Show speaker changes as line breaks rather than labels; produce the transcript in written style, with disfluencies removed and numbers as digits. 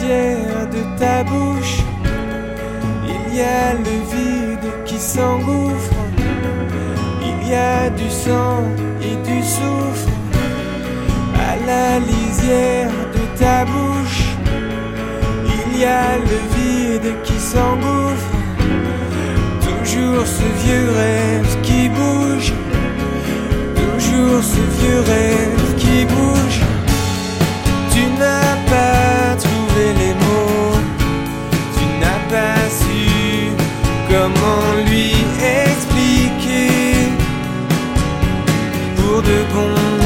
lisière de ta bouche, il y a le vide qui s'engouffre, il y a du sang et du soufre. À la lisière de ta bouche, il y a le vide qui s'engouffre. Toujours ce vieux rêve qui bouge, toujours ce vieux rêve qui bouge. Tu n'as pas trouvé les mots, tu n'as pas su comment lui expliquer pour de bon.